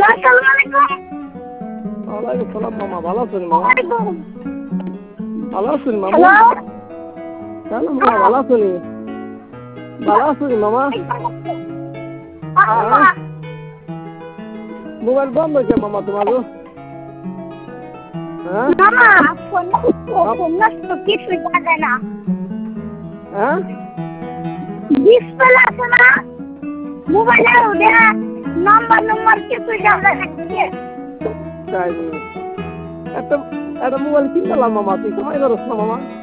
আসসালামু আলাইকুম। ওয়ালাইকুম সালাম মামা, ভালো আছেন মামা? ভালো আছেন মামু? হ্যালো। হ্যালো মামা, ভালো আছেন? ভালো আছেন মামা? মামা। হ্যাঁ, মোবাইল বন্ধ কে মামা তোমার? হ্যাঁ মামা ফোন নষ্ট কিছুই দেখা না। হ্যাঁ, ডিসপ্লে আছে না মোবাইলে, ওদের নাম্বার কিছুই দেখা না। তাই একটা একটা মোবাইল কিনলাম মামা, তুই সময় করছ না মামা?